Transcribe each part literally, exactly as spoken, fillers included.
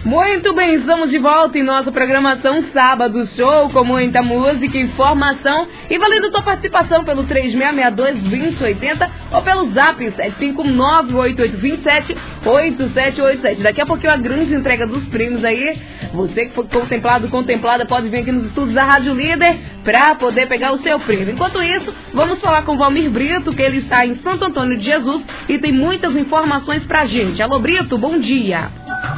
Muito bem, estamos de volta em nossa programação Sábado Show, com muita música, informação e valendo sua participação pelo três seis seis dois, dois zero oito zero ou pelo zap sete cinco nove oito oito dois sete oito sete oito sete. Daqui a pouquinho a grande entrega dos prêmios aí. Você que for contemplado, contemplada, pode vir aqui nos estúdios da Rádio Líder para poder pegar o seu prêmio. Enquanto isso, vamos falar com o Valmir Brito, que ele está em Santo Antônio de Jesus e tem muitas informações pra gente. Alô, Brito, bom dia.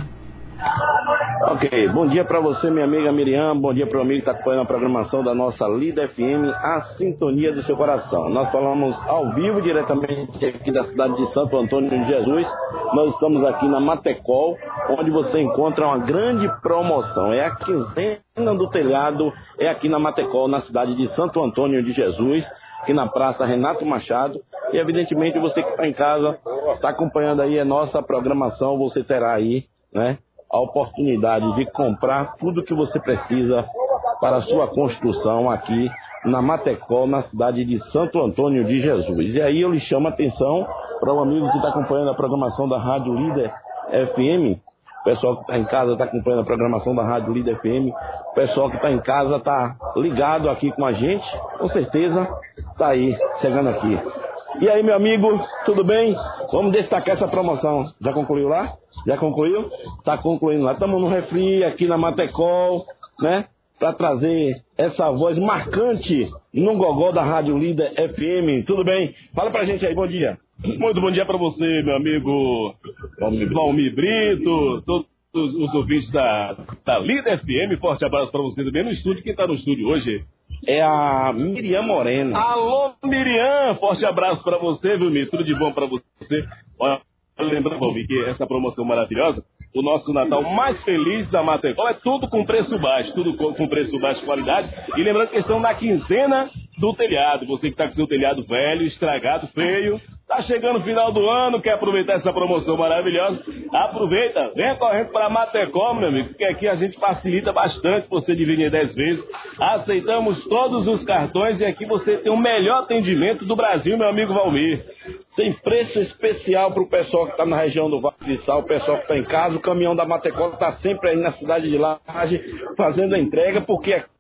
Ok, bom dia para você, minha amiga Miriam, bom dia para o amigo que está acompanhando a programação da nossa Líder F M, a sintonia do seu coração. Nós falamos ao vivo, diretamente aqui da cidade de Santo Antônio de Jesus. Nós estamos aqui na Matecol, onde você encontra uma grande promoção. É a quinzena do telhado, é aqui na Matecol, na cidade de Santo Antônio de Jesus, aqui na Praça Renato Machado. E evidentemente você que está em casa, está acompanhando aí a nossa programação, você terá aí, né, a oportunidade de comprar tudo que você precisa para a sua construção aqui na Matecol, na cidade de Santo Antônio de Jesus. E aí eu lhe chamo a atenção para um amigo que está acompanhando a programação da Rádio Líder F M, o pessoal que está em casa está acompanhando a programação da Rádio Líder F M, o pessoal que está em casa está ligado aqui com a gente, com certeza está aí, chegando aqui. E aí, meu amigo, tudo bem? Vamos destacar essa promoção. Já concluiu lá? Já concluiu? Tá concluindo lá. Estamos no refri aqui na Matecol, né? Para trazer essa voz marcante no gogó da Rádio Líder F M. Tudo bem? Fala pra gente aí, bom dia. Muito bom dia para você, meu amigo Valmir Brito, todos os ouvintes da, da Líder F M. Forte abraço para você também no estúdio. Quem está no estúdio hoje é a Miriam Moreno. Alô, Miriam! Forte abraço para você, viu, Mir? Tudo de bom para você. Olha, lembrando, Valmir, que essa promoção maravilhosa, o nosso Natal mais feliz da Matecol é tudo com preço baixo, tudo com preço baixo de qualidade. E lembrando que estão na quinzena do telhado. Você que está com seu telhado velho, estragado, feio, tá chegando o final do ano, quer aproveitar essa promoção maravilhosa? Aproveita, venha correndo para a Matecol, meu amigo, porque aqui a gente facilita bastante você dividir dez vezes. Aceitamos todos os cartões e aqui você tem o melhor atendimento do Brasil, meu amigo Valmir. Tem preço especial para o pessoal que está na região do Vale de Sal, o pessoal que está em casa. O caminhão da Matecol está sempre aí na cidade de Laje fazendo a entrega, porque aqui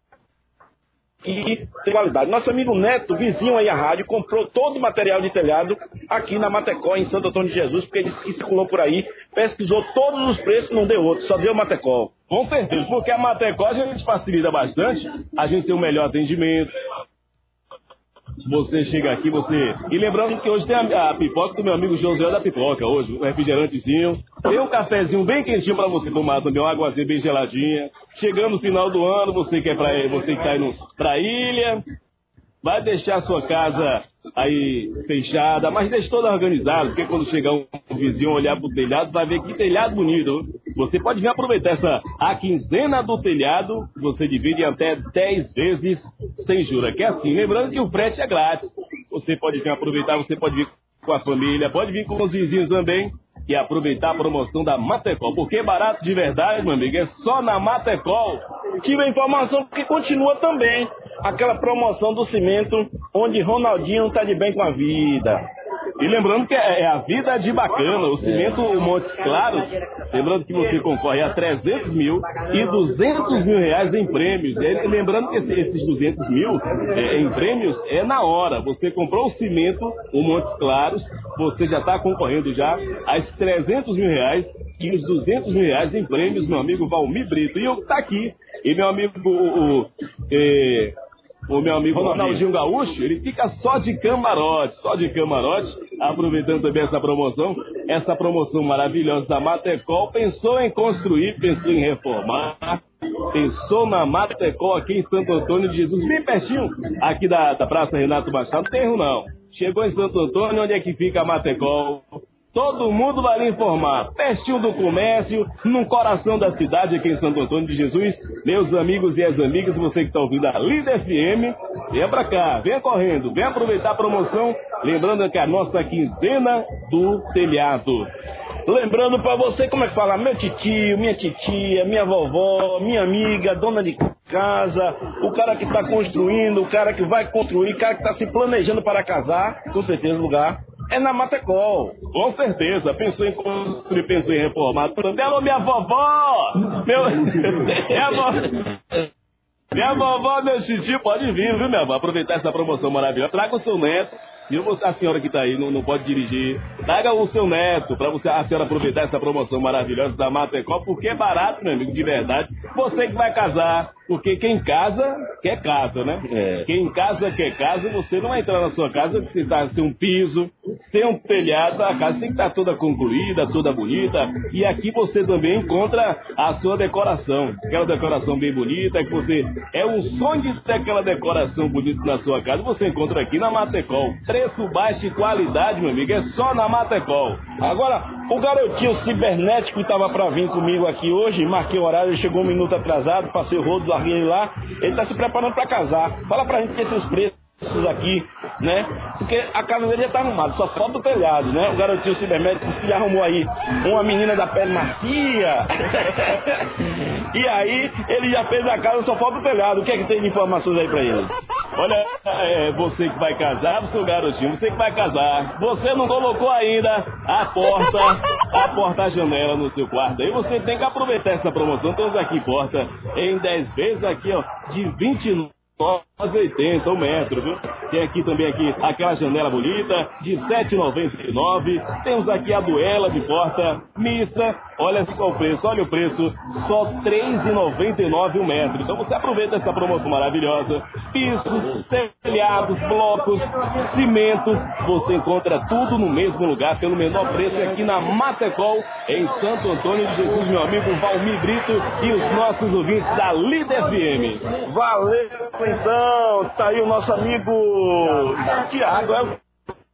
tem qualidade. Nosso amigo Neto, vizinho aí à rádio, comprou todo o material de telhado aqui na Matecol, em Santo Antônio de Jesus, porque ele disse que circulou por aí, pesquisou todos os preços, não deu outro, só deu Matecol. Com certeza, porque a Matecol a gente facilita bastante, a gente tem um melhor atendimento. Você chega aqui, você... E lembrando que hoje tem a, a pipoca do meu amigo José da Pipoca, hoje, um refrigerantezinho. Tem um cafezinho bem quentinho para você tomar também, uma águazinha bem geladinha. Chegando no final do ano, você quer pra, você que tá indo pra ilha, vai deixar a sua casa aí fechada, mas deixa toda organizada, porque quando chegar um vizinho olhar pro telhado, vai ver que telhado bonito. Você pode vir aproveitar essa a quinzena do telhado, você divide em até dez vezes sem juros, que é assim, lembrando que o frete é grátis. Você pode vir aproveitar, você pode vir com a família, pode vir com os vizinhos também e aproveitar a promoção da Matecol, porque é barato de verdade, meu amigo, é só na Matecol. Tive a informação que continua também aquela promoção do cimento, onde Ronaldinho tá de bem com a vida. E lembrando que é a vida de bacana, o cimento é. Montes Claros, lembrando que você concorre a trezentos mil e duzentos mil reais em prêmios. E lembrando que esses duzentos mil é, em prêmios é na hora. Você comprou o cimento, o Montes Claros, você já está concorrendo já a esses trezentos mil reais e os duzentos mil reais em prêmios, meu amigo Valmir Brito. E eu tá aqui, e meu amigo... O, o, é, O meu amigo Ronaldinho Gaúcho, ele fica só de camarote, só de camarote, aproveitando também essa promoção, essa promoção maravilhosa da Matecol. Pensou em construir, pensou em reformar, pensou na Matecol aqui em Santo Antônio de Jesus, bem pertinho aqui da, da Praça Renato Machado, não tem erro não. Chegou em Santo Antônio, onde é que fica a Matecol? Todo mundo vai lhe informar, pertinho do comércio, no coração da cidade aqui em Santo Antônio de Jesus. Meus amigos e as amigas, você que está ouvindo a Líder F M, venha pra cá, venha correndo, venha aproveitar a promoção, lembrando que é a nossa quinzena do telhado. Lembrando pra você, como é que fala, meu titio, minha titia, minha vovó, minha amiga, dona de casa, o cara que está construindo, o cara que vai construir, o cara que está se planejando para casar, com certeza o lugar é na Matecol. Com certeza. Pensou em construir, pensou em reformar. Alô, minha vovó! Meu... minha vovó... Minha vovó, meu titi, pode vir, viu, minha avó? Aproveitar essa promoção maravilhosa. Traga o seu neto. E a senhora que está aí não, não pode dirigir. Traga o seu neto para você, a senhora aproveitar essa promoção maravilhosa da Matecol, porque é barato, meu amigo, de verdade. Você que vai casar, porque quem casa, quer casa, né? É. Quem casa, quer casa. Você não vai entrar na sua casa se tá sem um piso, sem um telhado. A casa tem que estar toda concluída, toda bonita. E aqui você também encontra a sua decoração. Aquela decoração bem bonita, que você... É um sonho de ter aquela decoração bonita na sua casa. Você encontra aqui na Matecol. Preço baixo e qualidade, meu amigo, é só na Matecol. Agora, o garotinho cibernético que estava para vir comigo aqui hoje, marquei o horário, ele chegou um minuto atrasado, passei o rodo, larguei ele lá, ele está se preparando para casar. Fala pra gente que esses preços aqui, né? Porque a casa dele já tá arrumada, só falta o telhado, né? O garotinho cibermédico disse que arrumou aí uma menina da pele macia. E aí, ele já fez a casa, só falta o telhado. O que é que tem de informações aí pra ele? Olha, é, você que vai casar, seu garotinho, você que vai casar, você não colocou ainda a porta, a porta-janela no seu quarto. Aí você tem que aproveitar essa promoção. Temos aqui porta em dez vezes aqui, ó, de vinte e nove reais e oitenta o metro, viu? Tem aqui também aqui aquela janela bonita de sete reais e noventa e nove centavos. Temos aqui a duela de porta mista. Olha só o preço, olha o preço, só três reais e noventa e nove centavos o metro. Então você aproveita essa promoção maravilhosa. Pisos, telhados, blocos, cimentos, você encontra tudo no mesmo lugar pelo menor preço aqui na Matecol, em Santo Antônio de Jesus, meu amigo Valmir Brito e os nossos ouvintes da Líder F M. Valeu, então, tá aí o nosso amigo Tiago, é o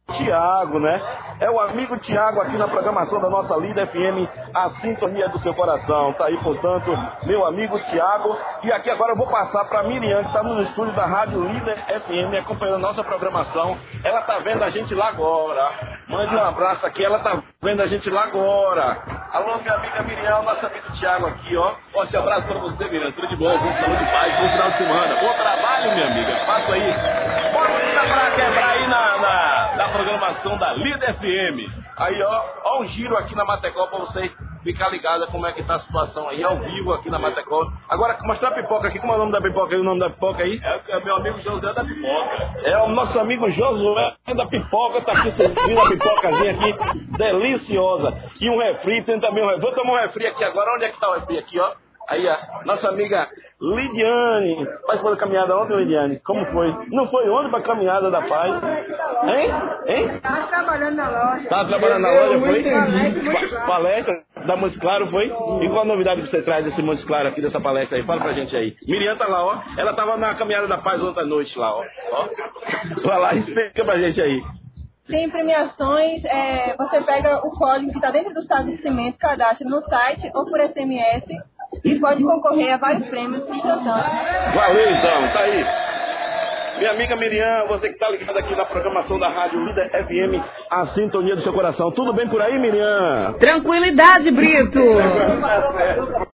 Tiago, né? É o amigo Tiago aqui na programação da nossa Líder F M, a sintonia do seu coração. Tá aí, portanto, meu amigo Tiago. E aqui agora eu vou passar para Miriam, que está no estúdio da Rádio Líder F M, acompanhando a nossa programação. Ela tá vendo a gente lá agora. Mande um abraço aqui, ela tá vendo a gente lá agora. Alô, minha amiga Miriam, nosso amigo Tiago aqui, ó. Forte abraço para você, Miriam. Tudo de bom, bom saúde de paz, bom final de semana. Bom trabalho, minha amiga. Faça aí. Bora pra quebrar aí na, na, na programação da Líder F M. Aí, ó, ó um giro aqui na Matecol pra vocês ficar ligado como é que tá a situação aí, ao vivo aqui na Matecol. Agora, mostrar a pipoca aqui. Como é o nome da pipoca aí? O nome da pipoca aí? É, é meu amigo José da Pipoca. É o nosso amigo Josué da Pipoca. Tá aqui servindo a pipocazinha aqui, deliciosa. E um refri, tem também um refri. Vou tomar um refri aqui agora. Onde é que tá o refri aqui, ó? Aí, ó, nossa amiga Lidiane. Mas foi a caminhada ontem, Lidiane? Como foi? Não foi ontem pra caminhada da paz? Hein? Hein? Tava trabalhando na loja. Tava trabalhando na loja, foi? Pa- palestra da Montes Claro, foi? E qual a novidade que você traz desse Montes Claro aqui, dessa palestra aí? Fala pra gente aí. Miriam tá lá, ó. Ela tava na caminhada da paz ontem à noite lá, ó. ó. Vai lá, explica pra gente aí. Tem premiações, é, você pega o código que está dentro do estabelecimento, cadastra no site ou por S M S e pode concorrer a vários prêmios instantâneos. Valeu então, tá aí. Minha amiga Miriam, você que tá ligada aqui na programação da Rádio Líder F M, a sintonia do seu coração. Tudo bem por aí, Miriam? Tranquilidade, Brito.